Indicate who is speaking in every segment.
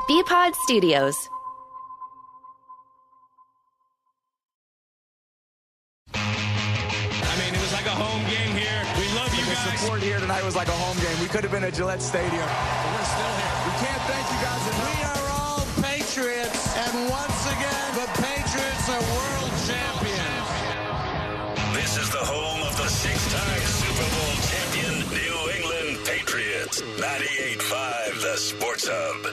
Speaker 1: BPod Studios.
Speaker 2: I mean, it was like a home game here. We love you guys.
Speaker 3: The support here tonight was like a home game. We could have been at Gillette Stadium.
Speaker 2: But we're still here.
Speaker 3: We can't thank you guys enough.
Speaker 4: We are all Patriots, and once again, the Patriots are world champions.
Speaker 5: This is the home of the six-time Super Bowl champion New England Patriots. 98.5 The Sports Hub.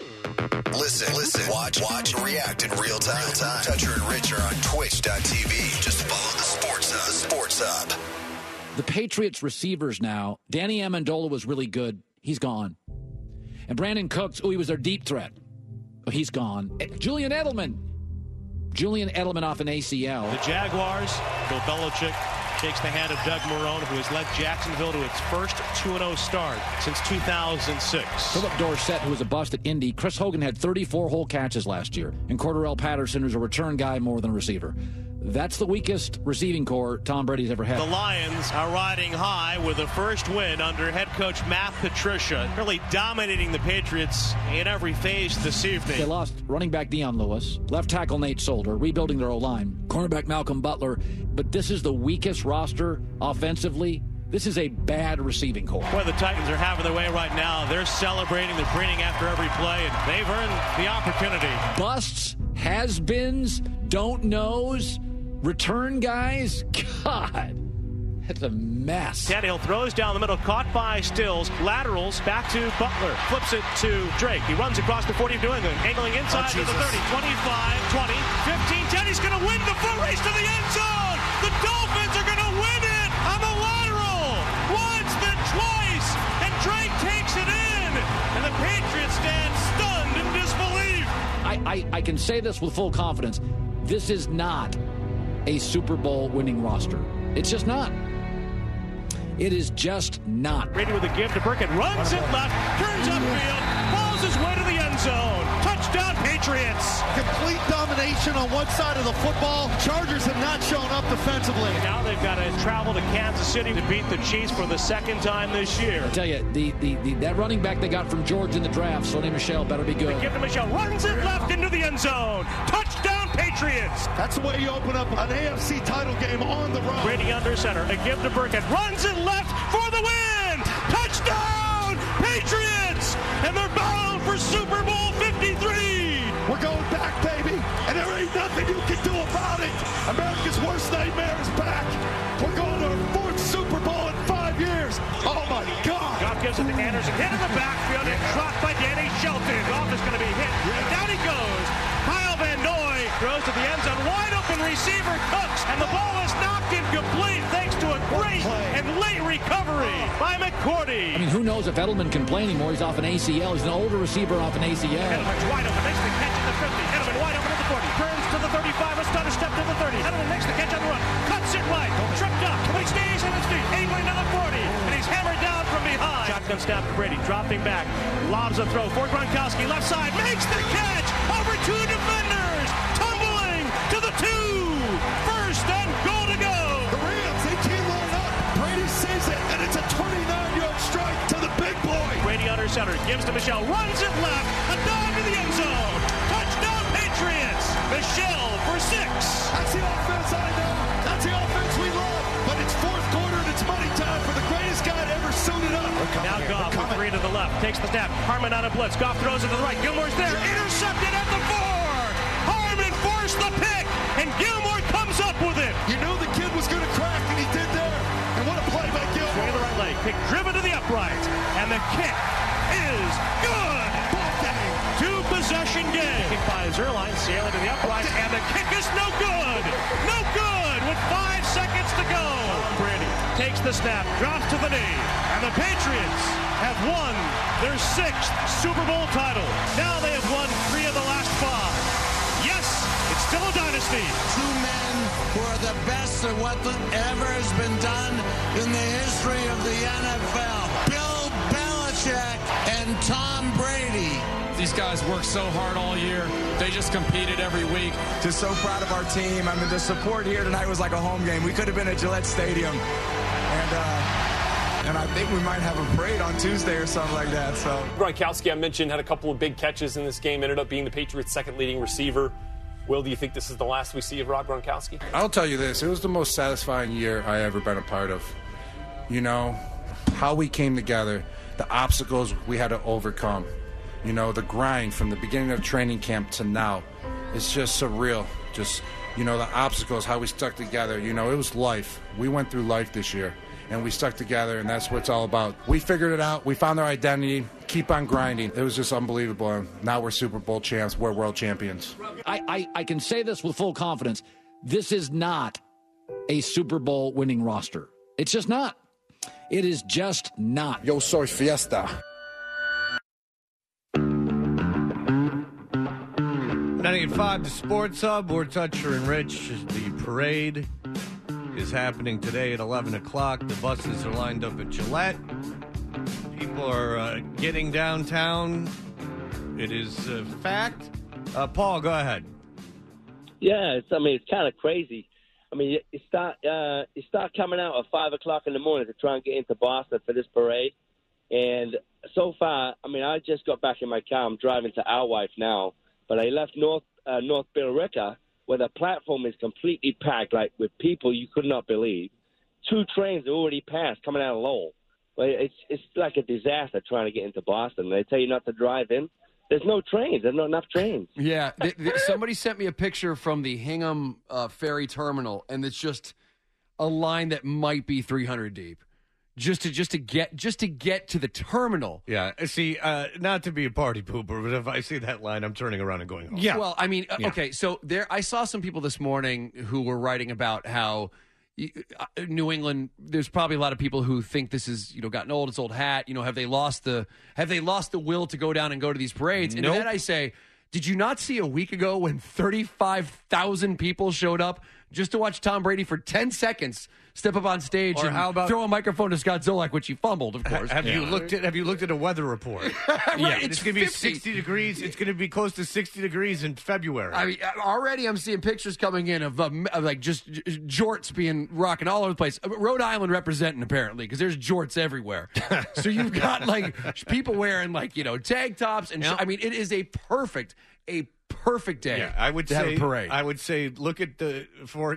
Speaker 6: Listen, watch, and react in real time. Toucher and Rich are on Twitch.tv. Just follow the Sports Hub.
Speaker 7: The Patriots receivers now. Danny Amendola was really good. He's gone. And Brandon Cooks, he was their deep threat. He's gone. Julian Edelman off an ACL.
Speaker 8: The Jaguars, Bill Belichick takes the hand of Doug Marrone, who has led Jacksonville to its first 2-0 start since 2006.
Speaker 7: Philip Dorsett, who was a bust at Indy. Chris Hogan had 34 whole catches last year. And Cordarrelle Patterson, who's a return guy more than a receiver. That's the weakest receiving core Tom Brady's ever had.
Speaker 8: The Lions are riding high with the first win under head coach Matt Patricia, really dominating the Patriots in every phase this evening.
Speaker 7: They lost running back Dion Lewis, left tackle Nate Solder, rebuilding their O-line, cornerback Malcolm Butler, but this is the weakest roster offensively. This is a bad receiving core.
Speaker 8: Boy, the Titans are having their way right now. They're celebrating, they're preening after every play, and they've earned the opportunity.
Speaker 7: Busts, has-beens, don't knows, return guys, God, that's a mess.
Speaker 8: Tannehill throws down the middle, caught by Stills, laterals back to Butler, flips it to Drake. He runs across the 40 of New England, angling inside to the 30, 25, 20, 15, 10. He's going to win the foot race to the end zone. The Dolphins are going to win it on the lateral. Once, then twice, and Drake takes it in, and the Patriots stand stunned in disbelief.
Speaker 7: I can say this with full confidence. This is not a Super Bowl winning roster. It's just not. It is just not.
Speaker 8: Brady with a give to Burkett, runs it left, turns upfield, falls his way to the end zone. Touchdown, Patriots.
Speaker 9: Complete domination on one side of the football. Chargers have not shown up defensively.
Speaker 8: Now they've got to travel to Kansas City to beat the Chiefs for the second time this year.
Speaker 7: I tell you, that running back they got from Georgia in the draft, Sonny Michel, better be good.
Speaker 8: The give to Michel, runs it left into the end zone. Touchdown, Patriots.
Speaker 9: That's the way you open up an AFC title game on the road.
Speaker 8: Brady under center, a give to Burkett, runs it left for the win. Touchdown, Patriots. And they're bound for Super Bowl 53.
Speaker 9: We're going back, baby, and there ain't nothing you can do about it. America's worst nightmare is back. We're going to our fourth Super Bowl in 5 years. Oh, my God.
Speaker 8: Goff gives it to Anderson, hit in the backfield, and dropped by Danny Shelton. Goff is going to be hit, and down he goes. Kyle Van Noy throws to the end zone, wide open receiver Cooks, and the ball is knocked incomplete thanks to a great and late recovery by McCourty.
Speaker 7: I mean, who knows if Edelman can play anymore? He's off an ACL. He's an older receiver off an ACL.
Speaker 8: Edelman's wide open, makes the catch at the 50. Edelman wide open at the 40, turns to the 35, a stutter step to the 30. Edelman makes the catch on the run, cuts it right, tripped up, but he stays on his feet, angling to the 40, and he's hammered down from behind. Shotgun snap to Brady, dropping back, lobs a throw for Gronkowski, left side, makes the catch over two defenders, tumbling to the 2. First and goal to go.
Speaker 9: The Rams, they can't line up. Brady sees it, and it's a 29-yard strike to the big boy.
Speaker 8: Brady under center, gives to Michel, runs it left, a dive to the end zone. Touchdown, Patriots. Michel for 6.
Speaker 9: That's the offense I know. That's the offense we love. But it's fourth quarter, and it's money time for the greatest guy to ever suit it up.
Speaker 8: Now Goff with 3 to the left, takes the snap. Harmon on a blitz. Goff throws it to the right. Gilmore's there, intercepted at the 4. Harmon forced the pick, and Gilmore comes up with it.
Speaker 9: You knew the kid was going to crack, and he did there. And what a play by Gilmore.
Speaker 8: Swing of the right leg, kick driven to the upright, and the kick is good.
Speaker 9: Ball game.
Speaker 8: 2-possession game. Kick by Zerline, sailing to the upright, and the kick is no good. No good with 5 seconds to go. Brady takes the snap, drops to the knee, and the Patriots have won their 6th Super Bowl title. Now they have won 3 of the last 5. Yes, it's still a dynasty.
Speaker 4: 2 men who are the best at what ever has been done in the history of the NFL. Bill Belichick and Tom Brady.
Speaker 3: These guys work so hard all year. They just competed every week. Just so proud of our team. I mean, the support here tonight was like a home game. We could have been at Gillette Stadium. And And I think we might have a parade on Tuesday or something like that. So
Speaker 1: Gronkowski, I mentioned, had a couple of big catches in this game, ended up being the Patriots' second leading receiver. Will, do you think this is the last we see of Rob Gronkowski?
Speaker 10: I'll tell you this. It was the most satisfying year I ever been a part of. You know, how we came together, the obstacles we had to overcome. You know, the grind from the beginning of training camp to now. It's just surreal. Just, you know, the obstacles, how we stuck together. You know, it was life. We went through life this year. And we stuck together, and that's what it's all about. We figured it out. We found our identity. Keep on grinding. It was just unbelievable. And now we're Super Bowl champs. We're world champions.
Speaker 7: I can say this with full confidence. This is not a Super Bowl winning roster. It's just not. It is just not.
Speaker 10: Yo soy fiesta.
Speaker 11: 98.5, the Sports Hub. We're Toucher and Rich. The parade is happening today at 11 o'clock. The buses are lined up at Gillette. People are getting downtown. It is a fact. Paul, go ahead.
Speaker 12: Yeah, it's kind of crazy. I mean, you start coming out at 5 o'clock in the morning to try and get into Boston for this parade. And so far, I mean, I just got back in my car. I'm driving to Our Wife now. But I left North Billerica, where the platform is completely packed, like with people you could not believe. 2 trains already passed coming out of Lowell. Well, it's like a disaster trying to get into Boston. They tell you not to drive in. There's no trains. There's not enough trains.
Speaker 13: Yeah, somebody sent me a picture from the Hingham Ferry Terminal, and it's just a line that might be 300 deep. Just to get to the terminal.
Speaker 11: Yeah. See, not to be a party pooper, but if I see that line, I'm turning around and going home.
Speaker 13: Yeah. Well, I mean, okay. So I saw some people this morning who were writing about how New England. There's probably a lot of people who think this is gotten old. It's old hat. Have they lost the will to go down and go to these parades? And then I say, did you not see a week ago when 35,000 people showed up just to watch Tom Brady for 10 seconds step up on stage and throw a microphone to Scott Zolak, which he fumbled, of course.
Speaker 11: Have you looked at a weather report?
Speaker 13: Right,
Speaker 11: it's going to be 60 degrees. It's going to be close to 60 degrees in February.
Speaker 13: I mean, already I'm seeing pictures coming in of like just jorts being rocking all over the place. Rhode Island representing, apparently, because there's jorts everywhere. So you've got like people wearing tank tops and I mean, it is a perfect day.
Speaker 11: Yeah, I would
Speaker 13: to
Speaker 11: say
Speaker 13: have a parade.
Speaker 11: I would say look at the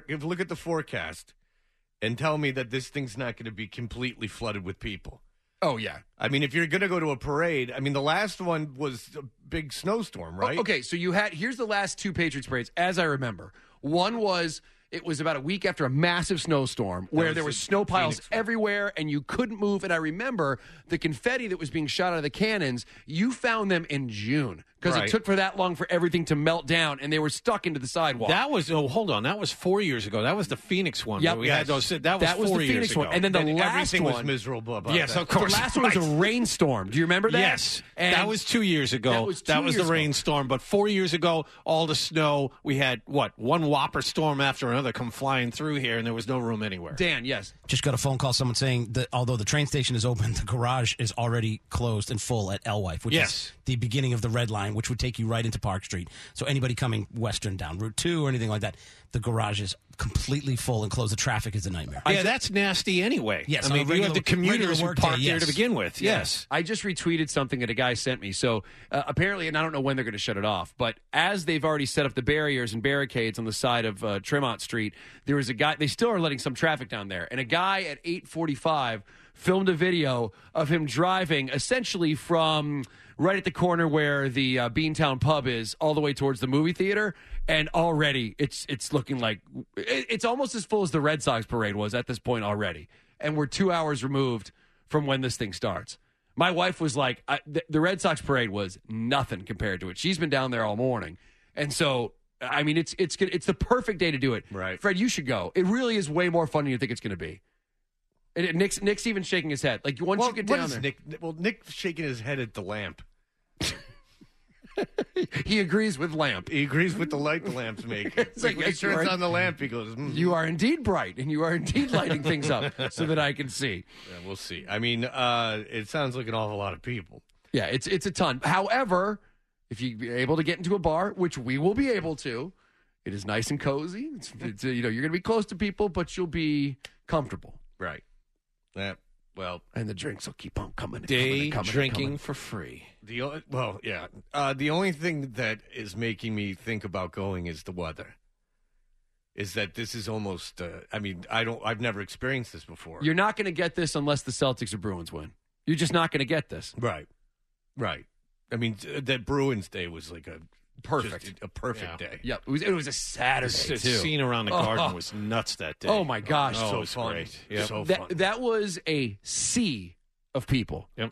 Speaker 11: forecast and tell me that this thing's not going to be completely flooded with people.
Speaker 13: Oh, yeah.
Speaker 11: I mean, if you're going to go to a parade, I mean, the last one was a big snowstorm, right?
Speaker 13: Okay, so here's the last 2 Patriots parades, as I remember. One was, it was about a week after a massive snowstorm where there were snow piles everywhere and you couldn't move. And I remember the confetti that was being shot out of the cannons, you found them in June. Because it took for that long for everything to melt down, and they were stuck into the sidewalk.
Speaker 14: That was hold on. That was 4 years ago. That was the Phoenix one.
Speaker 13: Yep.
Speaker 14: We had those. That was 4
Speaker 13: the
Speaker 14: years
Speaker 13: Phoenix
Speaker 14: ago.
Speaker 13: one, and then the last
Speaker 11: everything
Speaker 13: one
Speaker 11: was miserable about
Speaker 14: yes,
Speaker 11: that.
Speaker 14: of course.
Speaker 13: The last one was a rainstorm. Do you remember that?
Speaker 14: Yes,
Speaker 13: and
Speaker 14: that was 2 years ago. That was the rainstorm. But 4 years ago, all the snow. We had one whopper storm after another come flying through here, and there was no room anywhere.
Speaker 13: Dan, yes.
Speaker 15: Just got a phone call. Someone saying that although the train station is open, the garage is already closed and full at Alewife, which is the beginning of the Red Line, which would take you right into Park Street. So anybody coming western down Route 2 or anything like that, the garage is completely full and closed. The traffic is a nightmare.
Speaker 14: Yeah, that's nasty anyway.
Speaker 15: Yes,
Speaker 14: I mean, you have the commuters who park there to begin with. Yes.
Speaker 13: I just retweeted something that a guy sent me. So apparently, and I don't know when they're going to shut it off, but as they've already set up the barriers and barricades on the side of Tremont Street, there was a guy, they still are letting some traffic down there, and a guy at 8:45 filmed a video of him driving essentially from right at the corner where the Beantown pub is all the way towards the movie theater. And already it's looking like it's almost as full as the Red Sox parade was at this point already. And we're 2 hours removed from when this thing starts. My wife was like, the Red Sox parade was nothing compared to it. She's been down there all morning. And so, I mean, it's the perfect day to do it.
Speaker 11: Right.
Speaker 13: Fred, you should go. It really is way more fun than you think it's going to be. And Nick's even shaking his head. Like, once you get down there.
Speaker 11: Nick's shaking his head at the lamp.
Speaker 13: He agrees with lamp.
Speaker 11: He agrees with the light the lamp's making. It's like, make sure it's on the lamp. He goes,
Speaker 13: You are indeed bright, and you are indeed lighting things up so that I can see.
Speaker 11: Yeah, we'll see. I mean, it sounds like an awful lot of people.
Speaker 13: Yeah, it's a ton. However, if you're able to get into a bar, which we will be able to, it is nice and cozy. It's you're going to be close to people, but you'll be comfortable.
Speaker 11: Right. Yeah. Well,
Speaker 13: and the drinks will keep on coming.
Speaker 14: Day
Speaker 13: coming,
Speaker 14: drinking
Speaker 13: coming.
Speaker 14: for free.
Speaker 11: The only thing that is making me think about going is the weather. Is that this is almost? I've never experienced this before.
Speaker 13: You're not going to get this unless the Celtics or Bruins win. You're just not going to get this.
Speaker 11: Right. I mean, that Bruins day was like a
Speaker 13: perfect
Speaker 11: day.
Speaker 13: Yeah, it was a Saturday
Speaker 14: The
Speaker 13: too.
Speaker 14: scene around the garden was nuts that day.
Speaker 13: Oh my gosh,
Speaker 14: so
Speaker 11: fun.
Speaker 14: great. Yep.
Speaker 11: So fun.
Speaker 13: That was a sea of people.
Speaker 14: Yep.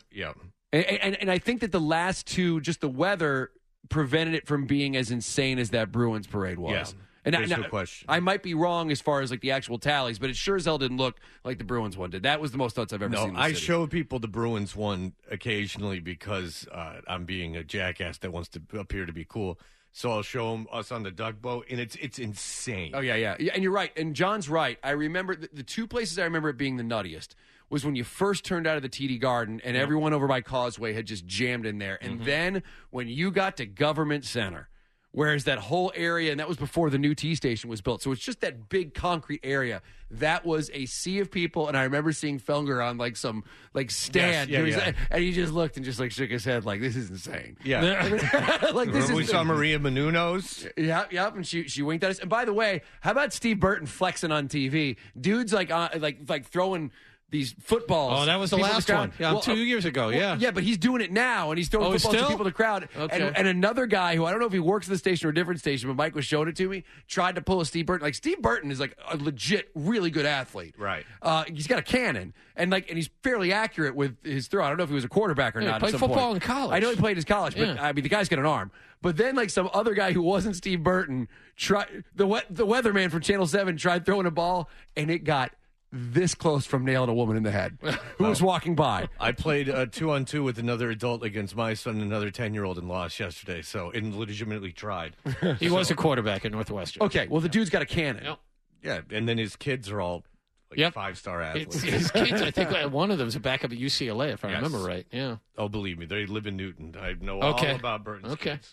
Speaker 13: And I think that the last two, just the weather prevented it from being as insane as that Bruins parade was.
Speaker 11: Yeah.
Speaker 13: And
Speaker 11: There's no question.
Speaker 13: I might be wrong as far as like the actual tallies, but it sure as hell didn't look like the Bruins one did. That was the most nuts I've ever seen in the
Speaker 11: I
Speaker 13: city.
Speaker 11: show people the Bruins one occasionally because I'm being a jackass that wants to appear to be cool. So I'll show them us on the duck boat, and it's insane.
Speaker 13: Oh, yeah. And you're right. And John's right. I remember the two places I remember it being the nuttiest was when you first turned out of the TD Garden and everyone over by Causeway had just jammed in there. And then when you got to Government Center, whereas that whole area, and that was before the new T station was built. So it's just that big concrete area. That was a sea of people. And I remember seeing Felger on like some like stand.
Speaker 11: Yes,
Speaker 13: And he just looked and just like shook his head like, this is insane.
Speaker 11: Yeah.
Speaker 13: Like this
Speaker 11: we
Speaker 13: is
Speaker 11: saw Maria Menounos.
Speaker 13: Yep. And she winked at us. And by the way, how about Steve Burton flexing on TV? Dude's like throwing these footballs.
Speaker 14: Oh, that was the
Speaker 13: people in
Speaker 14: last
Speaker 13: crowd.
Speaker 14: one. Yeah, 2 years ago. Yeah.
Speaker 13: Yeah, but he's doing it now, and he's throwing footballs to people in the crowd.
Speaker 14: Okay.
Speaker 13: And another guy who I don't know if he works at the station or a different station, but Mike was showing it to me, tried to pull a Steve Burton. Like Steve Burton is like a legit, really good athlete.
Speaker 11: Right.
Speaker 13: He's got a cannon, and he's fairly accurate with his throw. I don't know if he was a quarterback or
Speaker 14: Yeah,
Speaker 13: not.
Speaker 14: he played
Speaker 13: at some
Speaker 14: football
Speaker 13: point.
Speaker 14: in college.
Speaker 13: I know he played his college, but
Speaker 14: Yeah.
Speaker 13: I mean the guy's got an arm. But then like some other guy who wasn't Steve Burton the weatherman from Channel 7 tried throwing a ball, and it got this close from nailing a woman in the head who was walking by.
Speaker 11: I played 2-on-2 with another adult against my son and another 10-year-old and lost yesterday, and legitimately tried.
Speaker 14: He was a quarterback at Northwestern.
Speaker 13: Okay, well, the dude's got a cannon.
Speaker 14: Yep.
Speaker 11: Yeah, and then his kids are all like 5-star athletes.
Speaker 14: His kids, I think one of them is a backup at UCLA, if I
Speaker 11: Yes.
Speaker 14: remember right. Yeah.
Speaker 11: Oh, believe me, they live in Newton. I know all about Burton's kids.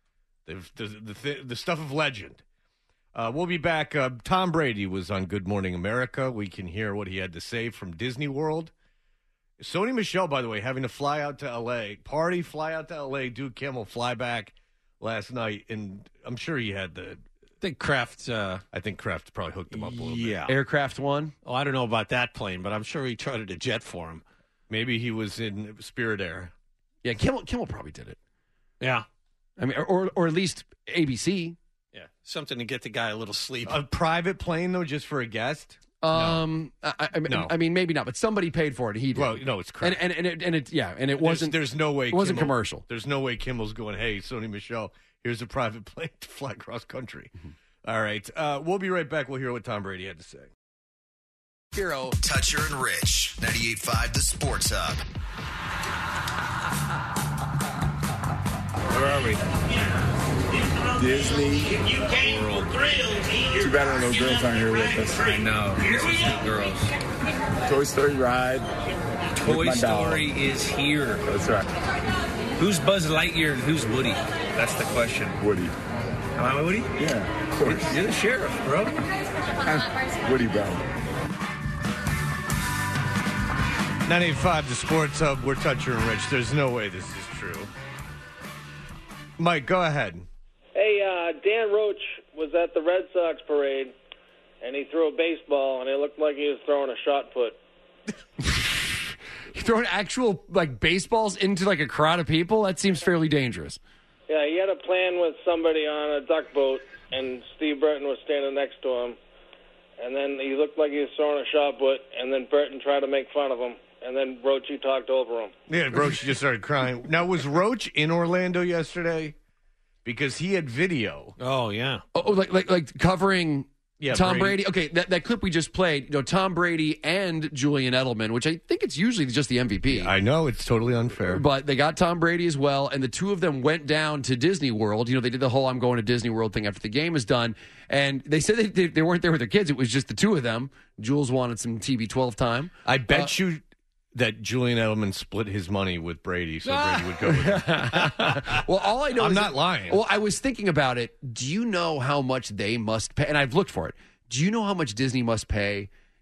Speaker 11: The stuff of legend. We'll be back. Tom Brady was on Good Morning America. We can hear what he had to say from Disney World. Sony Michel, by the way, having to fly out to L.A., fly out to L.A., Duke Kimmel fly back last night, and I'm sure he had the...
Speaker 14: I
Speaker 11: think Kraft probably hooked him up a little bit.
Speaker 14: Yeah.
Speaker 13: Aircraft One?
Speaker 14: Oh, I don't know about that plane, but I'm sure he chartered a jet for him.
Speaker 11: Maybe he was in Spirit Air.
Speaker 13: Yeah, Kimmel probably did it.
Speaker 14: Yeah.
Speaker 13: I mean, or at least ABC.
Speaker 14: Yeah. Something to get the guy a little sleep.
Speaker 11: A private plane, though, just for a guest?
Speaker 13: I mean, maybe not, but somebody paid for it. He did.
Speaker 11: Well, no, it's crap.
Speaker 13: And it wasn't.
Speaker 11: There's no way.
Speaker 13: It wasn't
Speaker 11: Kimmel-
Speaker 13: commercial.
Speaker 11: There's no way Kimmel's going, hey, Sony Michel, here's a private plane to fly across country. All right. We'll be right back. We'll hear what Tom Brady had to say.
Speaker 13: Hero.
Speaker 6: Toucher and Rich, 98.5 The Sports Hub.
Speaker 16: Where are we? Disney World. Too bad our little girls aren't here with us.
Speaker 17: I know. This is the girls.
Speaker 16: Toy Story ride.
Speaker 17: Toy Story is here.
Speaker 16: That's right.
Speaker 17: Who's Buzz Lightyear and who's Woody? That's the question.
Speaker 16: Woody.
Speaker 17: Am I Woody?
Speaker 16: Yeah, of course.
Speaker 17: You're the sheriff, bro.
Speaker 16: Woody bro.
Speaker 11: 98.5 The Sports Hub. We're Toucher and Rich. There's no way this is true. Mike, go ahead.
Speaker 18: Hey, Dan Roach was at the Red Sox parade, and he threw a baseball, and it looked like he was throwing a shot put.
Speaker 13: Throwing actual baseballs into a crowd of people? That seems fairly dangerous.
Speaker 18: Yeah, he had a plan with somebody on a duck boat, and Steve Burton was standing next to him. And then he looked like he was throwing a shot put, and then Burton tried to make fun of him. And then Roachy talked over him.
Speaker 11: Yeah, Roach just started crying. Now, was Roach in Orlando yesterday? Because he had video.
Speaker 14: Oh, yeah.
Speaker 13: Oh, like covering Tom
Speaker 11: Brady.
Speaker 13: Brady. Okay, that clip we just played, Tom Brady and Julian Edelman, which I think it's usually just the MVP.
Speaker 11: I know, it's totally unfair.
Speaker 13: But they got Tom Brady as well, and the two of them went down to Disney World. They did the whole I'm going to Disney World thing after the game was done. And they said they weren't there with their kids. It was just the two of them. Jules wanted some TB12 time.
Speaker 11: I bet you that Julian Edelman split his money with Brady, so Brady would go with him.
Speaker 13: Well, all I know
Speaker 11: I'm
Speaker 13: is
Speaker 11: not lying.
Speaker 13: Well, I was thinking about it. Do you know how much they must pay? And I've looked for it. Do you know how much Disney must pay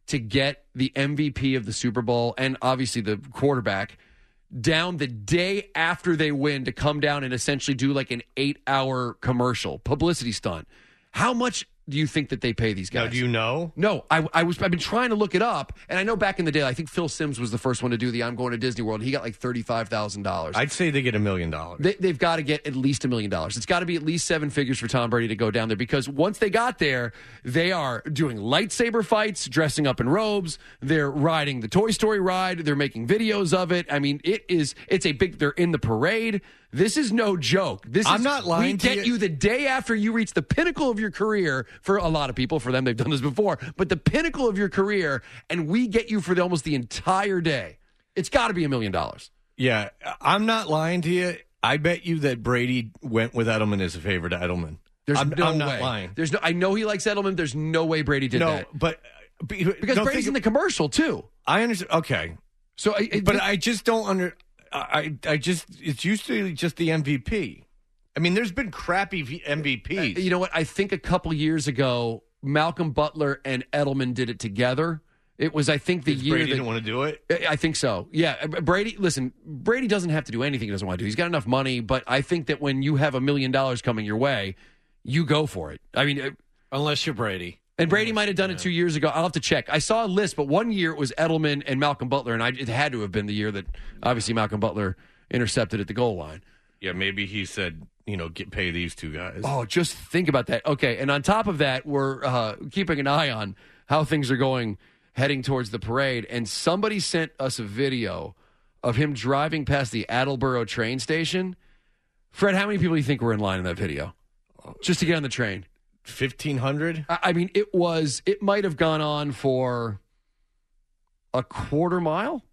Speaker 13: to get the MVP of the Super Bowl and obviously the quarterback down the day after they win to come down and essentially do like an 8-hour commercial publicity stunt. How much do you think that they pay these guys?
Speaker 11: Now, do you know?
Speaker 13: No, I've been trying to look it up, and I know back in the day, I think Phil Simms was the first one to do the I'm going to Disney World. He got like $35,000.
Speaker 11: I'd say they get $1 million.
Speaker 13: They've got to get at least $1 million. It's got to be at least 7 figures for Tom Brady to go down there, because once they got there, they are doing lightsaber fights, dressing up in robes. They're riding the Toy Story ride. They're making videos of it. I mean, they're in the parade. This is no joke.
Speaker 11: I'm not lying to you.
Speaker 13: We get you the day after you reach the pinnacle of your career. For a lot of people, for them, they've done this before, but the pinnacle of your career, and we get you for almost the entire day. It's got to be $1 million.
Speaker 11: Yeah, I'm not lying to you. I bet you that Brady went with Edelman as a favor to Edelman.
Speaker 13: I'm
Speaker 11: not
Speaker 13: way.
Speaker 11: lying.
Speaker 13: I know he likes Edelman. There's no way Brady did that.
Speaker 11: But
Speaker 13: because Brady's in the commercial too.
Speaker 11: I understand. Okay,
Speaker 13: so
Speaker 11: I just don't it's usually just the MVP. I mean, there's been crappy MVPs.
Speaker 13: You know what? I think a couple years ago, Malcolm Butler and Edelman did it together. It was, I think, the year
Speaker 11: Brady didn't want to do it?
Speaker 13: I think so. Yeah. Brady doesn't have to do anything he doesn't want to do. He's got enough money, but I think that when you have $1 million coming your way, you go for it. I mean,
Speaker 14: unless you're Brady.
Speaker 13: And Brady might have done it 2 years ago. I'll have to check. I saw a list, but one year it was Edelman and Malcolm Butler, and it had to have been the year that obviously Malcolm Butler intercepted at the goal line.
Speaker 11: Yeah, maybe he said, pay these two guys.
Speaker 13: Oh, just think about that. Okay, and on top of that, we're keeping an eye on how things are going heading towards the parade, and somebody sent us a video of him driving past the Attleboro train station. Fred, how many people do you think were in line in that video? Just to get on the train.
Speaker 11: 1,500?
Speaker 13: I mean, it might have gone on for a quarter mile.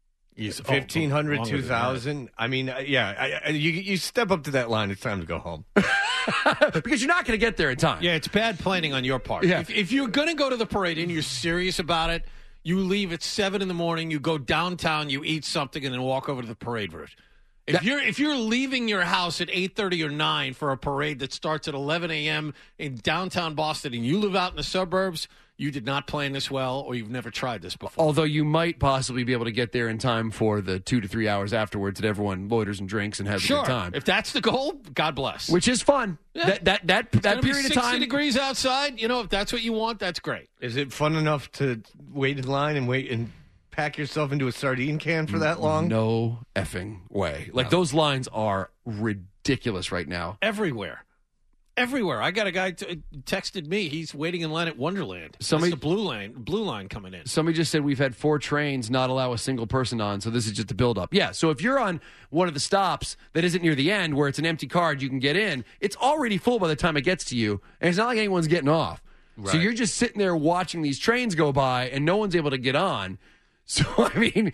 Speaker 11: 1,500, 2,000. I mean, you step up to that line, it's time to go home.
Speaker 13: Because you're not going to get there in time.
Speaker 14: Yeah, it's bad planning on your part.
Speaker 13: Yeah.
Speaker 14: If you're going to go to the parade and you're serious about it, you leave at 7 in the morning, you go downtown, you eat something, and then walk over to the parade route. If you're leaving your house at 8:30 or 9 for a parade that starts at 11 a.m. in downtown Boston and you live out in the suburbs, you did not plan this well, or you've never tried this before.
Speaker 13: Although you might possibly be able to get there in time for the 2 to 3 hours afterwards that everyone loiters and drinks and has a good time.
Speaker 14: If that's the goal, God bless.
Speaker 13: Which is fun.
Speaker 14: Yeah.
Speaker 13: That period of
Speaker 14: 60
Speaker 13: time.
Speaker 14: degrees outside, if that's what you want, that's great.
Speaker 11: Is it fun enough to wait in line and pack yourself into a sardine can for that long?
Speaker 13: No effing way. Those lines are ridiculous right now.
Speaker 14: Everywhere. I got a guy texted me. He's waiting in line at Wonderland. That's the blue line coming in.
Speaker 13: Somebody just said we've had 4 trains not allow a single person on, so this is just a build-up. Yeah, so if you're on one of the stops that isn't near the end where it's an empty card, you can get in, it's already full by the time it gets to you, and it's not like anyone's getting off. Right. So you're just sitting there watching these trains go by, and no one's able to get on. So, I mean,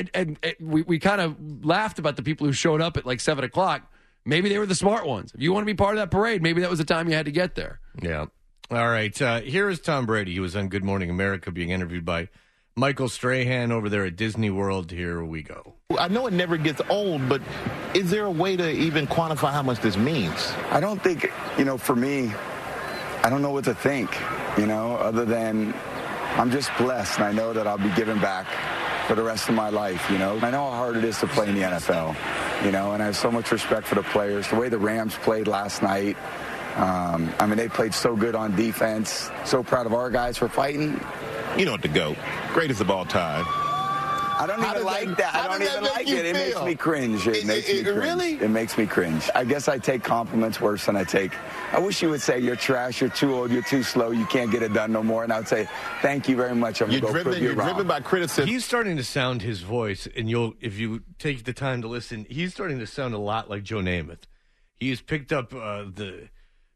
Speaker 13: we kind of laughed about the people who showed up at 7 o'clock. Maybe they were the smart ones. If you want to be part of that parade, maybe that was the time you had to get there.
Speaker 11: Yeah. All right. Here is Tom Brady. He was on Good Morning America being interviewed by Michael Strahan over there at Disney World. Here we go.
Speaker 19: I know it never gets old, but is there a way to even quantify how much this means?
Speaker 20: I don't think, for me, I don't know what to think, other than I'm just blessed, and I know that I'll be giving back for the rest of my life, I know how hard it is to play in the NFL, and I have so much respect for the players. The way the Rams played last night, they played so good on defense. So proud of our guys for fighting.
Speaker 19: The GOAT, greatest of all time.
Speaker 20: I don't even like that. I don't even like it. It makes me cringe. It makes me cringe.
Speaker 19: Really?
Speaker 20: It makes me cringe. I guess I take compliments worse than I wish you would say you're trash, you're too old, you're too slow, you can't get it done no more. And I would say, thank you very much.
Speaker 19: You're driven by criticism.
Speaker 11: He's starting to sound his voice, and if you take the time to listen, he's starting to sound a lot like Joe Namath. He has picked up the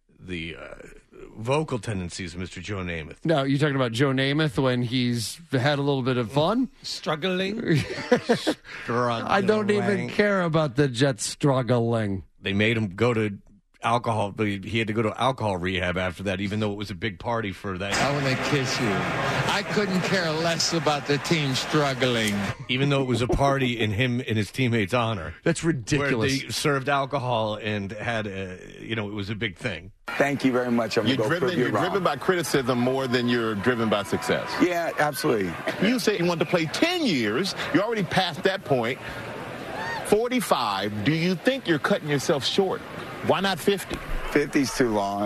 Speaker 11: vocal tendencies of Mr. Joe Namath.
Speaker 13: No, you're talking about Joe Namath when he's had a little bit of fun?
Speaker 14: Struggling?
Speaker 13: I don't even care about the Jets struggling.
Speaker 11: They made him go to alcohol. But he had to go to alcohol rehab after that, even though it was a big party for that.
Speaker 4: I want to kiss you. I couldn't care less about the team struggling.
Speaker 11: Even though it was a party in him and his teammates' honor.
Speaker 13: That's ridiculous.
Speaker 11: Where they served alcohol and had, it was a big thing.
Speaker 20: Thank you very much.
Speaker 19: You're driven by criticism more than you're driven by success.
Speaker 20: Yeah, absolutely.
Speaker 19: You say you want to play 10 years. You're already past that point. 45. Do you think you're cutting yourself short? Why not 50?
Speaker 20: 50's too long.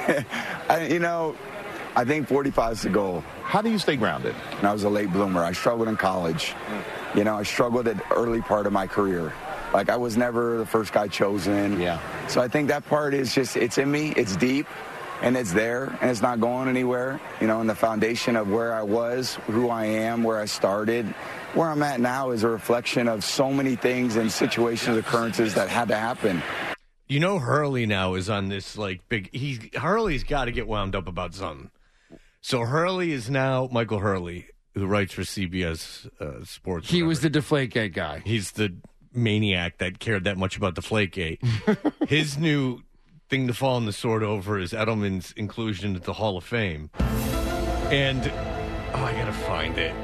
Speaker 20: I think 45 is the goal.
Speaker 19: How do you stay grounded?
Speaker 20: I was a late bloomer. I struggled in college. I struggled at the early part of my career. Like, I was never the first guy chosen.
Speaker 19: Yeah.
Speaker 20: So I think that part is just, it's in me, it's deep, and it's there, and it's not going anywhere. And the foundation of where I was, who I am, where I started, where I'm at now is a reflection of so many things and situations, occurrences that had to happen.
Speaker 11: Hurley now is on this, big... Hurley's got to get wound up about something. So Hurley is now Michael Hurley, who writes for CBS Sports.
Speaker 13: He was the Deflategate guy.
Speaker 11: He's the maniac that cared that much about Deflategate. His new thing to fall on the sword over is Edelman's inclusion at the Hall of Fame. And, I got to find it.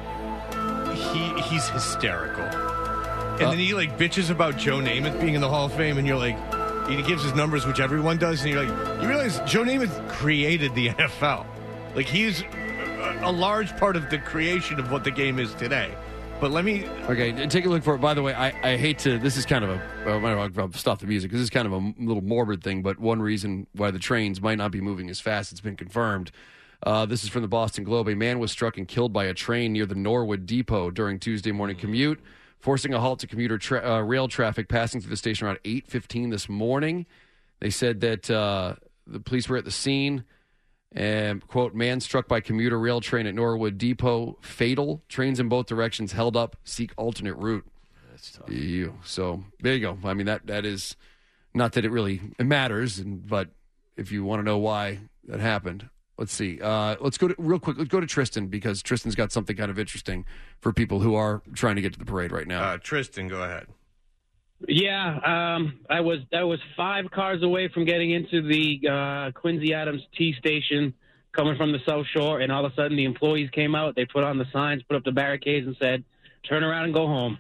Speaker 11: He's hysterical. And then he, bitches about Joe Namath being in the Hall of Fame, and you're like... He gives his numbers, which everyone does, and you're like... You realize Joe Namath created the NFL. He's a large part of the creation of what the game is today. But let me...
Speaker 13: Okay, take a look for it. By the way, I hate to... This is kind of I'll stop the music, because this is kind of a little morbid thing, but one reason why the trains might not be moving as fast, it's been confirmed. This is from the Boston Globe. A man was struck and killed by a train near the Norwood Depot during Tuesday morning commute, forcing a halt to commuter rail traffic passing through the station around 8:15 this morning. They said that the police were at the scene. And, quote, man struck by commuter rail train at Norwood Depot, fatal. Trains in both directions held up, seek alternate route.
Speaker 11: That's tough.
Speaker 13: So there you go. I mean, that is not that it matters, but if you want to know why that happened, let's see. Let's go to Tristan, because Tristan's got something kind of interesting for people who are trying to get to the parade right now.
Speaker 11: Tristan, go ahead.
Speaker 21: Yeah, I was 5 cars away from getting into the Quincy Adams T station coming from the South Shore, and all of a sudden the employees came out. They put on the signs, put up the barricades, and said, turn around and go home.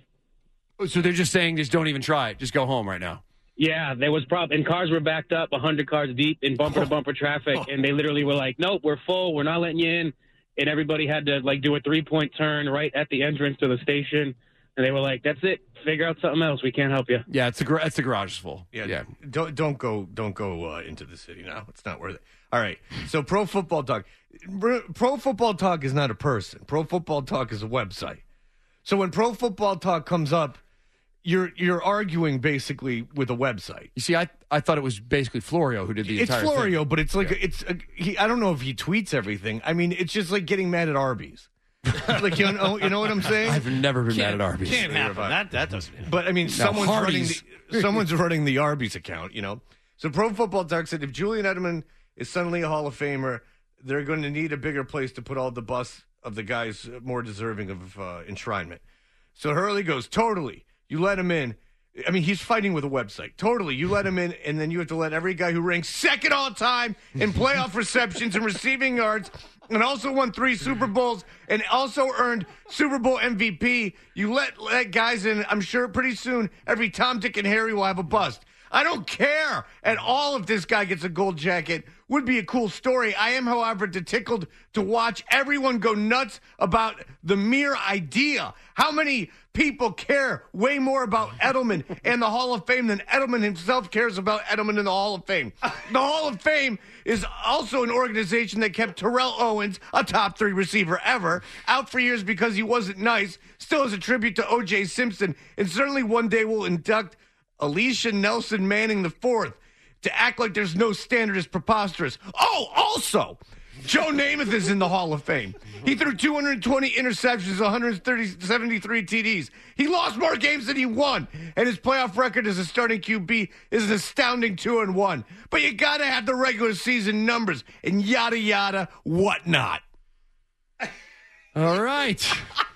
Speaker 13: So they're just saying, just don't even try it. Just go home right now.
Speaker 21: Yeah, there was and cars were backed up 100 cars deep in bumper-to-bumper traffic, and they literally were like, nope, we're full, we're not letting you in. And everybody had to, do a 3-point turn right at the entrance to the station. And they were like, "That's it. Figure out something else. We can't help you."
Speaker 13: Yeah, it's the garage is full.
Speaker 11: Yeah. Don't go into the city now. It's not worth it. All right. So Pro Football Talk. Pro Football Talk is not a person. Pro Football Talk is a website. So when Pro Football Talk comes up, you're arguing basically with a website.
Speaker 13: You see, I thought it was basically Florio who did the entire thing.
Speaker 11: It's Florio, but it's I don't know if he tweets everything. I mean, it's just like getting mad at Arby's. You know what I'm saying?
Speaker 13: I've never been mad at Arby's.
Speaker 14: Can't happen. That doesn't.
Speaker 11: But I mean, someone's running the Arby's account. So Pro Football Talk said if Julian Edelman is suddenly a Hall of Famer, they're going to need a bigger place to put all the busts of the guys more deserving of enshrinement. So Hurley goes, totally. You let him in. I mean, he's fighting with a website. Totally. You let him in, and then you have to let every guy who ranks second all time in playoff receptions and receiving yards and also won 3 Super Bowls and also earned Super Bowl MVP. You let guys in. I'm sure pretty soon every Tom, Dick, and Harry will have a bust. I don't care at all if this guy gets a gold jacket. Would be a cool story. I am, however, tickled to watch everyone go nuts about the mere idea. How many people care way more about Edelman and the Hall of Fame than Edelman himself cares about Edelman and the Hall of Fame? The Hall of Fame is also an organization that kept Terrell Owens, a top 3 receiver ever, out for years because he wasn't nice, still as a tribute to O.J. Simpson, and certainly one day will induct Alicia Nelson Manning IV. To act like there's no standard is preposterous. Oh, also, Joe Namath is in the Hall of Fame. He threw 220 interceptions, 173 TDs. He lost more games than he won, and his playoff record as a starting QB is an astounding 2-1. But you got to have the regular season numbers and yada, yada, whatnot.
Speaker 13: All right.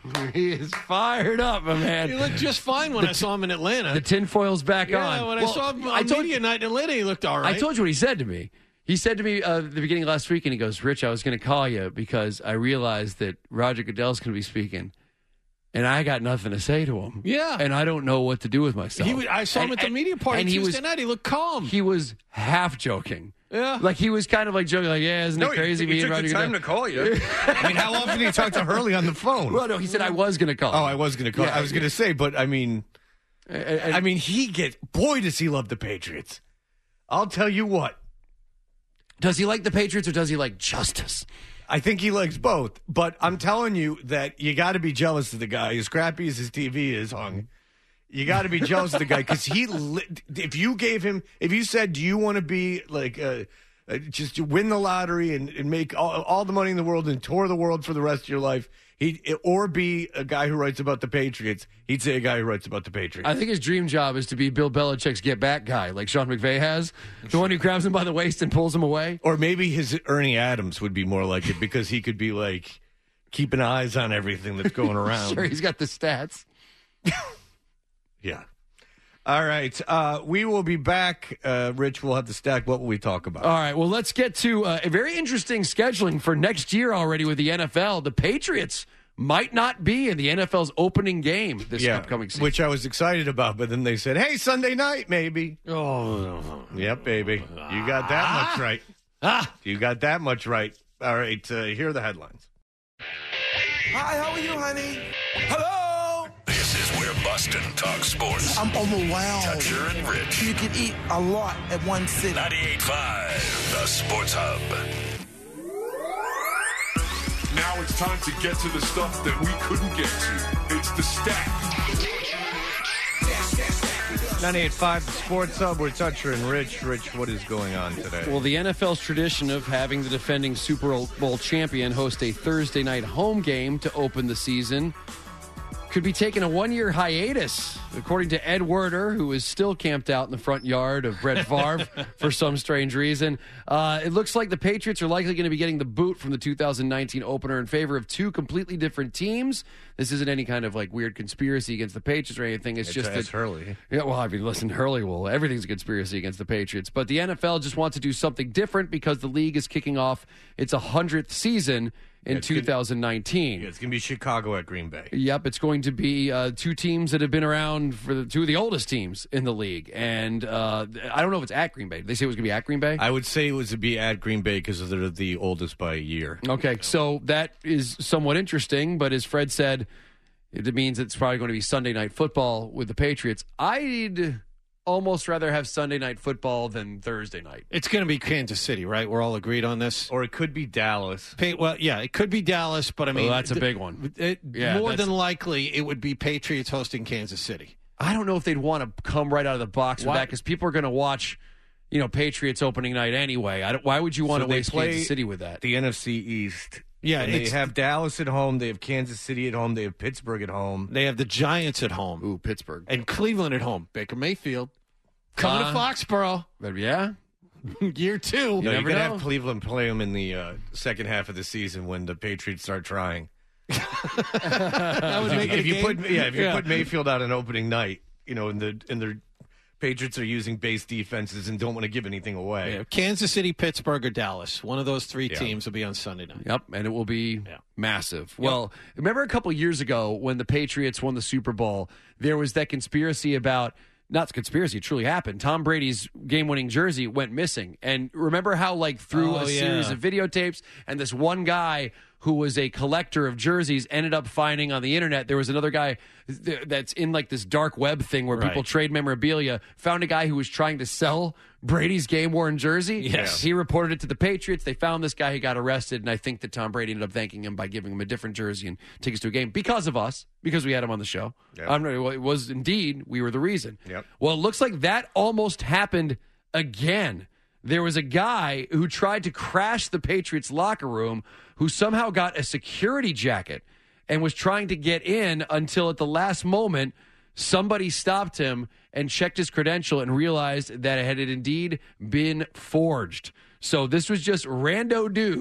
Speaker 13: He is fired up, my man.
Speaker 14: He looked just fine when I saw him in Atlanta.
Speaker 13: The tinfoil's back on.
Speaker 14: Yeah, when I saw him on media night in Atlanta, he looked all right.
Speaker 13: I told you what he said to me. He said to me at the beginning of last week, and he goes, Rich, I was going to call you because I realized that Roger Goodell's going to be speaking, and I got nothing to say to him.
Speaker 14: Yeah.
Speaker 13: And I don't know what to do with myself.
Speaker 14: I saw him at the media party Tuesday night. He looked calm.
Speaker 13: He was half joking.
Speaker 14: Yeah.
Speaker 13: Like, he was kind of like joking, like, yeah, isn't it crazy?
Speaker 11: He took the time to call you. I mean, how often do you talk to Hurley on the phone?
Speaker 13: Well, no, he said I was going to call.
Speaker 11: Oh, I was going to call.
Speaker 13: Yeah,
Speaker 11: I was going to say, but I mean, he gets, boy, does he love the Patriots. I'll tell you what.
Speaker 13: Does he like the Patriots or does he like justice?
Speaker 11: I think he likes both, but I'm telling you that you got to be jealous of the guy. As crappy as his TV is hung, you got to be jealous of the guy because if you said, do you want to be like just win the lottery and make all the money in the world and tour the world for the rest of your life, or be a guy who writes about the Patriots, he'd say a guy who writes about the Patriots.
Speaker 13: I think his dream job is to be Bill Belichick's get back guy, like Sean McVay has, the one who grabs him by the waist and pulls him away.
Speaker 11: Or maybe his Ernie Adams would be more like it because he could be like keeping eyes on everything that's going around.
Speaker 13: Sure, he's got the stats.
Speaker 11: Yeah. All right. We will be back. Rich, we'll have the stack. What will we talk about?
Speaker 13: All right. Well, let's get to a very interesting scheduling for next year already with the NFL. The Patriots might not be in the NFL's opening game this upcoming season.
Speaker 11: Which I was excited about, but then they said, hey, Sunday night, maybe.
Speaker 14: Oh.
Speaker 11: Yep, baby. You got that much right. You got that much right. All right. Here are the headlines.
Speaker 2: Hi, how are you, honey? Hello?
Speaker 5: This is where Boston talks sports.
Speaker 2: I'm overwhelmed.
Speaker 5: Toucher and Rich.
Speaker 2: You can eat a lot at one sitting.
Speaker 5: 98.5, the Sports Hub.
Speaker 9: Now it's time to get to the stuff that we couldn't get to. It's the stack.
Speaker 11: 98.5, the Sports Hub. We're Toucher and Rich. Rich, what is going on today?
Speaker 13: Well, the NFL's tradition of having the defending Super Bowl champion host a Thursday night home game to open the season could be taking a one-year hiatus, according to Ed Werder, who is still camped out in the front yard of Brett Favre for some strange reason. It looks like the Patriots are likely going to be getting the boot from the 2019 opener in favor of two completely different teams. This isn't any kind of like weird conspiracy against the Patriots or anything. It's just that
Speaker 11: Hurley.
Speaker 13: Yeah, well, I mean, listen, Hurley will. Everything's a conspiracy against the Patriots. But the NFL just wants to do something different because the league is kicking off its 100th season in 2019.
Speaker 11: It's going to be Chicago at Green Bay.
Speaker 13: Yep, it's going to be two teams that have been around for two of the oldest teams in the league. And I don't know if it's at Green Bay. Did they say it was going to be at Green Bay?
Speaker 11: I would say it was to be at Green Bay because they're the oldest by a year.
Speaker 13: Okay, so that is somewhat interesting. But as Fred said, it means it's probably going to be Sunday Night Football with the Patriots. I'd almost rather have Sunday Night Football than Thursday night.
Speaker 14: It's going to be Kansas City, right? We're all agreed on this.
Speaker 11: Or it could be Dallas.
Speaker 14: Well, yeah, it could be Dallas, but I mean,
Speaker 13: that's a big one.
Speaker 14: More than likely, it would be Patriots hosting Kansas City.
Speaker 13: I don't know if they'd want to come right out of the box with that because people are going to watch, Patriots opening night anyway. Why would you want to waste Kansas City with that?
Speaker 11: The NFC East.
Speaker 14: Yeah,
Speaker 11: and they have Dallas at home. They have Kansas City at home. They have Pittsburgh at home.
Speaker 14: They have the Giants at home.
Speaker 13: Ooh, Pittsburgh.
Speaker 14: And Cleveland at home. Baker Mayfield. Coming to Foxborough.
Speaker 13: Yeah.
Speaker 14: Year 2.
Speaker 11: You're going to have Cleveland play them in the second half of the season when the Patriots start trying.
Speaker 14: That would make it
Speaker 11: if you put Mayfield out on opening night, and the Patriots are using base defenses and don't want to give anything away.
Speaker 14: Yeah, Kansas City, Pittsburgh, or Dallas. One of those three teams will be on Sunday night.
Speaker 13: Yep, and it will be massive. Yep. Well, remember a couple years ago when the Patriots won the Super Bowl, there was that conspiracy about – not conspiracy, it truly happened. Tom Brady's game-winning jersey went missing. And remember how, through a series of videotapes, and this one guy who was a collector of jerseys ended up finding on the internet, there was another guy that's in, this dark web thing where people trade memorabilia, found a guy who was trying to sell Brady's game-worn jersey.
Speaker 14: Yes.
Speaker 13: He reported it to the Patriots. They found this guy. He got arrested, and I think that Tom Brady ended up thanking him by giving him a different jersey and tickets to a game because of us, because we had him on the show.
Speaker 11: Yep.
Speaker 13: It was indeed, we were the reason.
Speaker 11: Yep.
Speaker 13: Well, it looks like that almost happened again. There was a guy who tried to crash the Patriots locker room who somehow got a security jacket and was trying to get in until at the last moment somebody stopped him and checked his credential and realized that it had indeed been forged. So this was just rando dude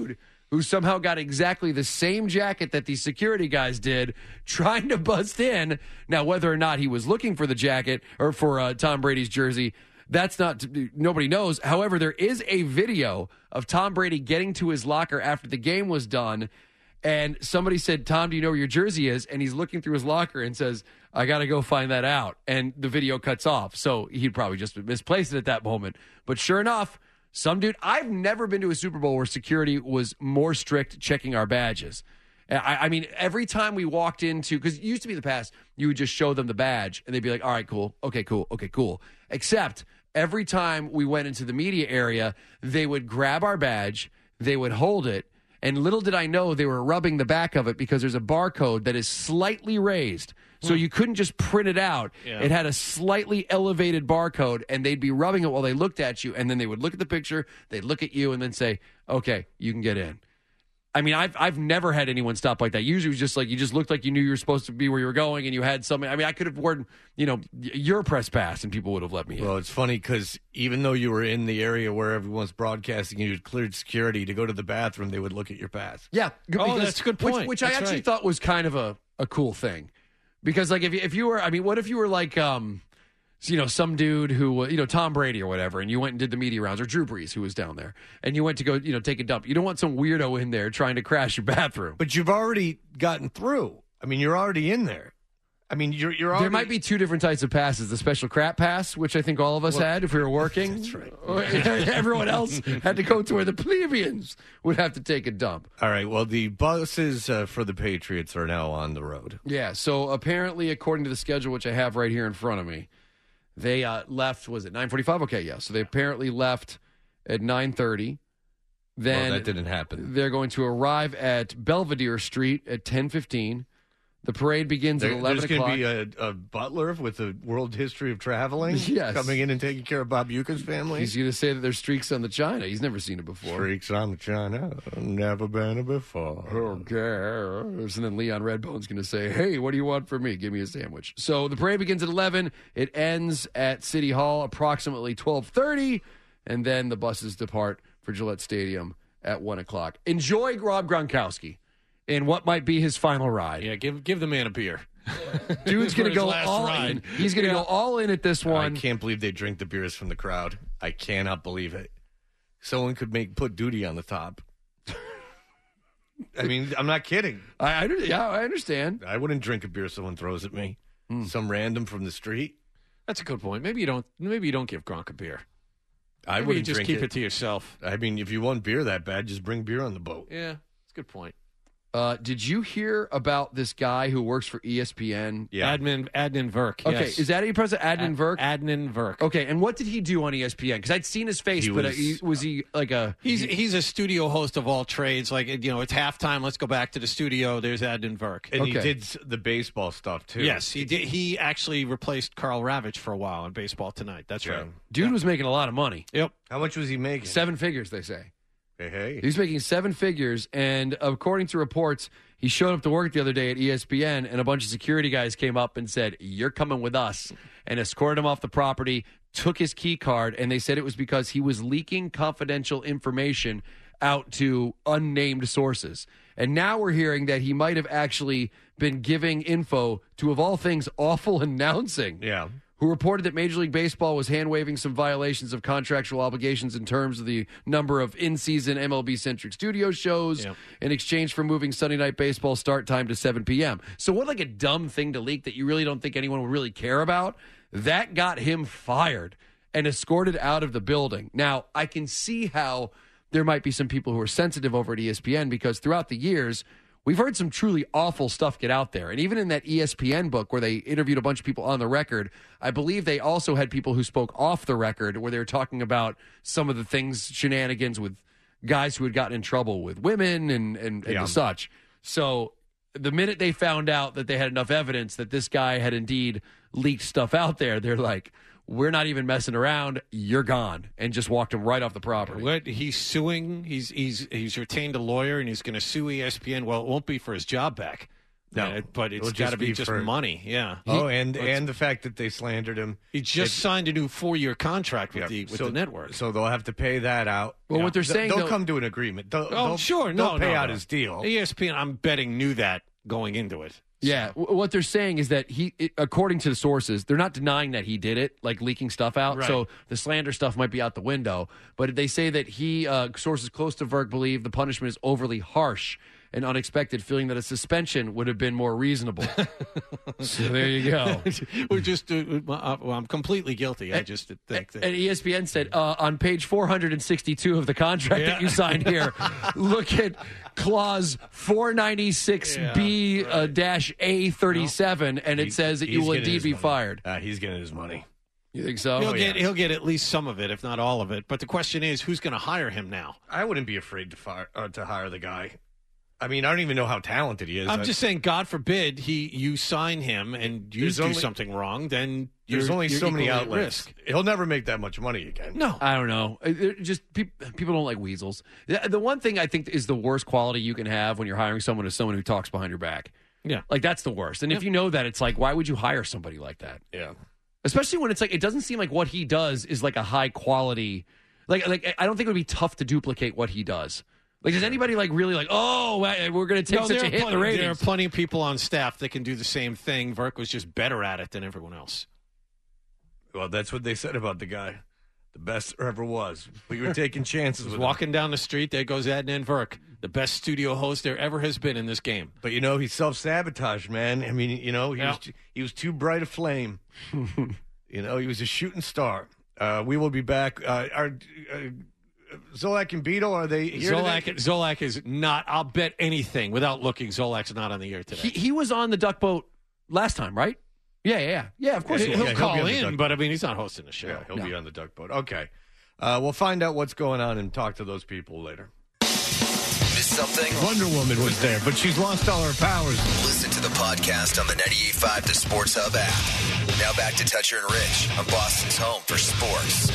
Speaker 13: who somehow got exactly the same jacket that these security guys did, trying to bust in. Now, whether or not he was looking for the jacket or for Tom Brady's jersey, that's not, nobody knows. However, there is a video of Tom Brady getting to his locker after the game was done, and somebody said, Tom, do you know where your jersey is? And he's looking through his locker and says, I got to go find that out. And the video cuts off. So he'd probably just misplaced it at that moment. But sure enough, some dude, I've never been to a Super Bowl where security was more strict checking our badges. I mean, every time we walked into, because it used to be in the past, you would just show them the badge and they'd be like, all right, cool. Okay, cool. Okay, cool. Except every time we went into the media area, they would grab our badge, they would hold it, and little did I know they were rubbing the back of it because there's a barcode that is slightly raised. So you couldn't just print it out. Yeah. It had a slightly elevated barcode, and they'd be rubbing it while they looked at you, and then they would look at the picture, they'd look at you, and then say, okay, you can get in. I mean, I've never had anyone stop like that. Usually it was just like you just looked like you knew you were supposed to be where you were going, and you had something. I mean, I could have worn, your press pass, and people would have let me in.
Speaker 11: Well, it's funny because even though you were in the area where everyone's broadcasting, you had cleared security to go to the bathroom, they would look at your pass.
Speaker 13: Yeah.
Speaker 14: Oh, that's a good point.
Speaker 13: Which I actually thought was kind of a cool thing. Because, like, if you were, I mean, what if you were like, some dude who, Tom Brady or whatever, and you went and did the media rounds, or Drew Brees, who was down there, and you went to go, take a dump. You don't want some weirdo in there trying to crash your bathroom.
Speaker 11: But you've already gotten through. I mean, you're already in there. I mean, you're already...
Speaker 13: There might be two different types of passes. The special crap pass, which I think all of us had if we were working.
Speaker 11: That's right.
Speaker 13: Everyone else had to go to where the plebeians would have to take a dump.
Speaker 11: All right, well, the buses for the Patriots are now on the road.
Speaker 13: Yeah, so apparently, according to the schedule, which I have right here in front of me, they left, was it 9:45? Okay, yeah. So they apparently left at 9:30. Then
Speaker 11: that didn't happen.
Speaker 13: They're going to arrive at Belvedere Street at 10:15. The parade begins at 11 o'clock.
Speaker 11: There's going to be a butler with a world history of traveling coming in and taking care of Bob Ueck's family.
Speaker 13: He's going to say that there's streaks on the China. He's never seen it before.
Speaker 11: Streaks on the China. Never been it before.
Speaker 13: Okay. And then Leon Redbone's going to say, hey, what do you want from me? Give me a sandwich. So the parade begins at 11. It ends at City Hall approximately 12:30. And then the buses depart for Gillette Stadium at 1 o'clock. Enjoy Rob Gronkowski in what might be his final ride.
Speaker 14: Yeah, give the man a beer.
Speaker 13: Dude's going to go all in. He's going to go all in at this one.
Speaker 11: I can't believe they drink the beers from the crowd. I cannot believe it. Someone could put Duty on the top. I mean, I'm not kidding.
Speaker 13: I understand.
Speaker 11: I wouldn't drink a beer someone throws at me. Some random from the street.
Speaker 14: That's a good point. Maybe you don't give Gronk a beer.
Speaker 11: I wouldn't
Speaker 14: just
Speaker 11: drink
Speaker 14: keep it to yourself.
Speaker 11: I mean, if you want beer that bad, just bring beer on the boat.
Speaker 14: Yeah, that's a good point.
Speaker 13: Did you hear about this guy who works for ESPN?
Speaker 14: Yeah. Adnan Virk.
Speaker 13: Okay,
Speaker 14: yes.
Speaker 13: is that how you pronounce it? Adnan Virk?
Speaker 14: Adnan Virk.
Speaker 13: Okay, and what did he do on ESPN? Because I'd seen his face, was he like a...
Speaker 14: He's a studio host of all trades. Like, it's halftime, let's go back to the studio. There's Adnan Virk.
Speaker 11: And he did the baseball stuff, too.
Speaker 14: Yes, he did. He actually replaced Carl Ravitch for a while on Baseball Tonight. That's right.
Speaker 13: Dude was making a lot of money.
Speaker 14: Yep.
Speaker 11: How much was he making?
Speaker 13: 7 figures, they say.
Speaker 11: Hey.
Speaker 13: He's making 7 figures, and according to reports, he showed up to work the other day at ESPN, and a bunch of security guys came up and said, you're coming with us, and escorted him off the property, took his key card, and they said it was because he was leaking confidential information out to unnamed sources. And now we're hearing that he might have actually been giving info to, of all things, Awful Announcing.
Speaker 11: Yeah.
Speaker 13: Who reported that Major League Baseball was hand-waving some violations of contractual obligations in terms of the number of in-season MLB-centric studio shows in exchange for moving Sunday Night Baseball start time to 7 p.m. So what, like a dumb thing to leak that you really don't think anyone would really care about? That got him fired and escorted out of the building. Now, I can see how there might be some people who are sensitive over at ESPN because throughout the years, we've heard some truly awful stuff get out there. And even in that ESPN book where they interviewed a bunch of people on the record, I believe they also had people who spoke off the record where they were talking about some of the things, shenanigans with guys who had gotten in trouble with women and such. So the minute they found out that they had enough evidence that this guy had indeed leaked stuff out there, they're like, we're not even messing around. You're gone, and just walked him right off the property.
Speaker 14: He's suing. He's retained a lawyer, and he's going to sue ESPN. Well, it won't be for his job back.
Speaker 11: No,
Speaker 14: but it's
Speaker 11: it'll
Speaker 14: got to be just
Speaker 11: for
Speaker 14: money. Yeah.
Speaker 11: And the fact that they slandered him.
Speaker 14: He just signed a new 4-year contract with the network.
Speaker 11: So they'll have to pay that out.
Speaker 13: Well, what they're saying,
Speaker 11: they'll come to an agreement. They'll pay out his deal.
Speaker 14: ESPN, I'm betting, knew that going into it.
Speaker 13: Yeah, what they're saying is that according to the sources, they're not denying that he did it, like leaking stuff out.
Speaker 14: Right.
Speaker 13: So the slander stuff might be out the window. But they say that sources close to Verk believe the punishment is overly harsh and unexpected, feeling that a suspension would have been more reasonable. So there you go.
Speaker 14: We're just, I'm completely guilty. I just think that.
Speaker 13: And ESPN said on page 462 of the contract that you signed here, look at clause 496B-A37, and it says that you will indeed be fired.
Speaker 11: He's getting his money.
Speaker 13: You think so?
Speaker 14: He'll get at least some of it, if not all of it. But the question is, who's going to hire him now?
Speaker 11: I wouldn't be afraid to hire the guy. I mean, I don't even know how talented he is.
Speaker 14: I'm just saying, God forbid you sign him and you do something wrong, then
Speaker 11: there's only so many
Speaker 14: at
Speaker 11: outlets.
Speaker 14: risk.
Speaker 11: He'll never make that much money again.
Speaker 14: No,
Speaker 13: I don't know. Just people don't like weasels. The one thing I think is the worst quality you can have when you're hiring someone is someone who talks behind your back.
Speaker 14: Yeah,
Speaker 13: like that's the worst. And if you know that, it's like, why would you hire somebody like that?
Speaker 11: Yeah,
Speaker 13: especially when it's like it doesn't seem like what he does is like a high quality. Like I don't think it would be tough to duplicate what he does. Like, does anybody really we're going to take such a hit in the ratings?
Speaker 14: There are plenty of people on staff that can do the same thing. Verk was just better at it than everyone else.
Speaker 11: Well, that's what they said about the guy. The best there ever was. We were taking chances with
Speaker 14: walking down the street, there goes Adnan Verk, the best studio host there ever has been in this game.
Speaker 11: But, he self-sabotaged, man. I mean, he was too bright a flame. He was a shooting star. We will be back. Zolak and Beetle, are they here today?
Speaker 14: Zolak is not. I'll bet anything without looking. Zolak's not on the air today.
Speaker 13: He was on the Duck Boat last time, right? Yeah. Of course
Speaker 14: he'll call in, but I mean he's not hosting the show.
Speaker 11: Yeah, he'll be on the Duck Boat. Okay, we'll find out what's going on and talk to those people later.
Speaker 6: Missed something?
Speaker 11: Wonder Woman was there, but she's lost all her powers.
Speaker 6: Listen to the podcast on the 98.5 The Sports Hub app. Now back to Toucher and Rich on Boston's home for sports.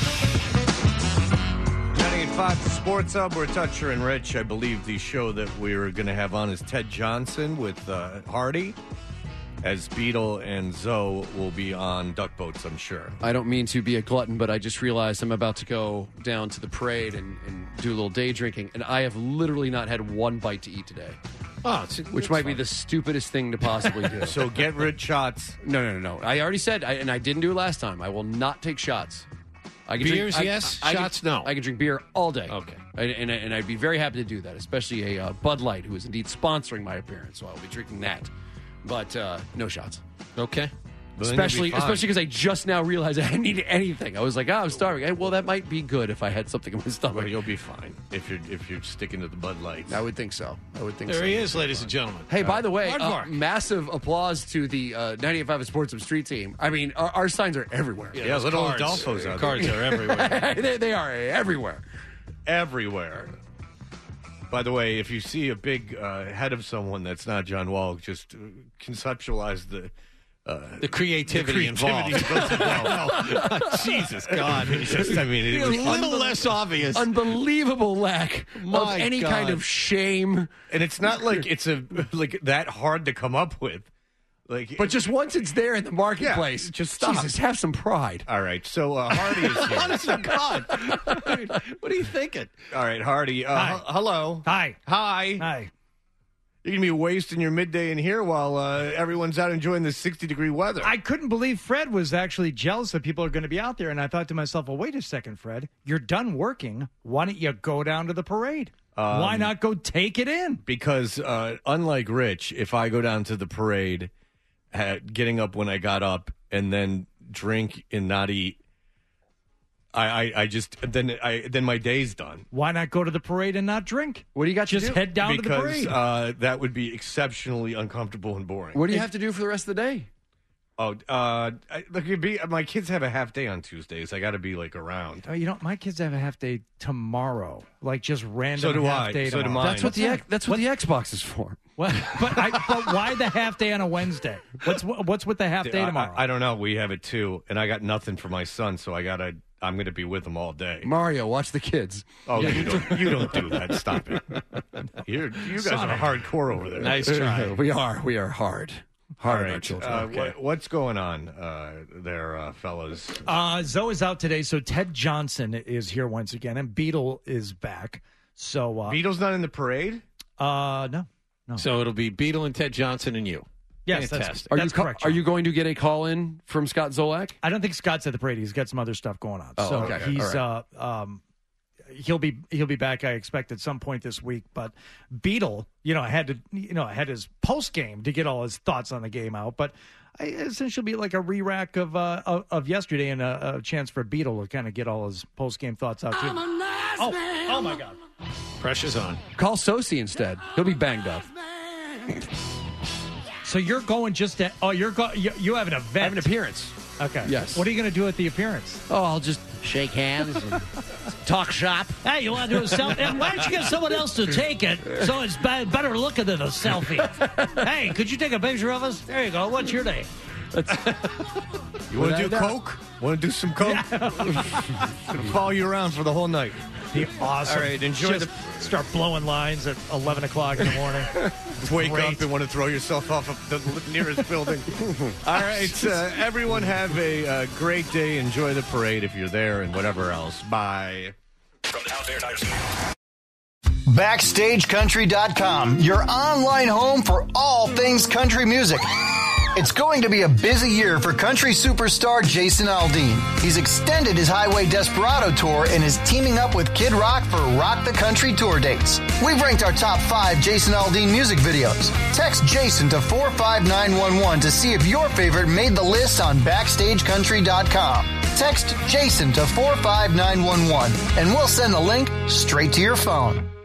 Speaker 11: 98.5 The Sports Hub. We're Toucher and Rich. I believe the show that we're going to have on is Ted Johnson with Hardy, as Beetle and Zoe will be on Duck Boats, I'm sure.
Speaker 13: I don't mean to be a glutton, but I just realized I'm about to go down to the parade and do a little day drinking, and I have literally not had one bite to eat today. Which might be the stupidest thing to possibly do.
Speaker 11: So get rid shots.
Speaker 13: No. I already said, and I didn't do it last time, I will not take shots. I can
Speaker 14: Beers,
Speaker 13: drink,
Speaker 14: yes.
Speaker 13: Shots,
Speaker 14: no.
Speaker 13: I can drink beer all day.
Speaker 14: Okay.
Speaker 13: And I'd be very happy to do that, especially a Bud Light, who is indeed sponsoring my appearance, so I'll be drinking that. But no shots.
Speaker 14: Okay.
Speaker 13: Especially because I just now realized I didn't eat anything. I was like, I'm starving. Well, that might be good if I had something in my stomach.
Speaker 11: Well, you'll be fine if you're sticking to the Bud Lights.
Speaker 13: I would think so.
Speaker 14: There he is, ladies and gentlemen.
Speaker 13: Hey, by the way, massive applause to the 98.5 Sports Hub Street team. I mean, our signs are everywhere.
Speaker 11: Yeah, little Adolfo's out there.
Speaker 14: Cards are everywhere.
Speaker 13: They are everywhere.
Speaker 11: Everywhere. By the way, if you see a big head of someone that's not John Wall, just conceptualize the
Speaker 14: creativity involved. Jesus God.
Speaker 11: It was
Speaker 14: a little less obvious.
Speaker 13: Unbelievable lack of any kind of shame.
Speaker 11: And it's not like it's that hard to come up with.
Speaker 13: But just once it's there in the marketplace,
Speaker 11: just stop.
Speaker 13: Jesus, have some pride.
Speaker 11: All right, so Hardy is here.
Speaker 14: Honest to God. What are you thinking?
Speaker 11: All right, Hardy. Hello.
Speaker 8: Hi.
Speaker 11: You're going to be wasting your midday in here while everyone's out enjoying this 60-degree weather.
Speaker 8: I couldn't believe Fred was actually jealous that people are going to be out there, and I thought to myself, well, wait a second, Fred. You're done working. Why don't you go down to the parade? Why not go take it in?
Speaker 11: Because unlike Rich, if I go down to the parade, getting up when I got up, and then drink and not eat, then my day's done.
Speaker 8: Why not go to the parade and not drink?
Speaker 13: What do you got to do?
Speaker 8: Just head down to the parade.
Speaker 11: Because that would be exceptionally uncomfortable and boring.
Speaker 13: What do you have to do for the rest of the day?
Speaker 11: My kids have a half day on Tuesdays. I got to be around.
Speaker 8: Oh, my kids have a half day tomorrow. Just random.
Speaker 11: So do
Speaker 8: half
Speaker 11: I.
Speaker 8: day
Speaker 11: So do
Speaker 8: tomorrow.
Speaker 11: mine.
Speaker 13: That's what the Xbox is for.
Speaker 8: But why the half day on a Wednesday? What's with the half day tomorrow?
Speaker 11: I don't know. We have it too, and I got nothing for my son, so I I'm going to be with them all day.
Speaker 13: Mario, watch the kids.
Speaker 11: Oh, you don't do that. Stop it. You guys are hardcore over there.
Speaker 14: Nice try.
Speaker 13: We are hard. Hard on our children.
Speaker 11: What's going on there, fellas?
Speaker 8: Zoe's out today, so Ted Johnson is here once again, and Beetle is back. So
Speaker 11: Beetle's not in the parade?
Speaker 8: No.
Speaker 14: So it'll be Beetle and Ted Johnson and you.
Speaker 8: Yes,
Speaker 14: fantastic.
Speaker 8: that's correct.
Speaker 13: Are you going to get a call in from Scott Zolak?
Speaker 8: I don't think Scott's at the parade. He's got some other stuff going on.
Speaker 13: Oh,
Speaker 8: so
Speaker 13: okay.
Speaker 8: he's
Speaker 13: All right.
Speaker 8: He'll be back, I expect, at some point this week. But Beetle, had his post game to get all his thoughts on the game out. But I essentially be like a re-rack of yesterday and a chance for Beetle to kind of get all his post game thoughts out too.
Speaker 2: I'm a nice man.
Speaker 8: Oh my God!
Speaker 14: Pressure's on.
Speaker 13: Call Sosi instead. He'll be banged up.
Speaker 8: So you're going just to? Oh, you have an event.
Speaker 13: I have an appearance.
Speaker 8: Okay.
Speaker 13: Yes.
Speaker 8: What are you going to do at the appearance?
Speaker 13: Oh, I'll just shake hands and talk shop.
Speaker 3: Hey, you want to do a selfie? Why don't you get someone else to take it so it's better looking than a selfie? Hey, could you take a picture of us? There you go. What's your name?
Speaker 11: You want to do coke? Want to do some coke? Gonna follow you around for the whole night.
Speaker 8: Be awesome.
Speaker 11: All right, enjoy
Speaker 8: start blowing lines at 11 o'clock in the morning.
Speaker 11: Wake
Speaker 8: Great.
Speaker 11: up and want to throw yourself off of the nearest building. All right, everyone have a great day. Enjoy the parade if you're there and whatever else. Bye.
Speaker 5: From the Out There Tire Studio.
Speaker 22: BackstageCountry.com, your online home for all things country music. It's going to be a busy year for country superstar Jason Aldean. He's extended his Highway Desperado tour and is teaming up with Kid Rock for Rock the Country tour dates. We've ranked our top 5 Jason Aldean music videos. Text Jason to 45911 to see if your favorite made the list on BackstageCountry.com. Text Jason to 45911 and we'll send the link straight to your phone.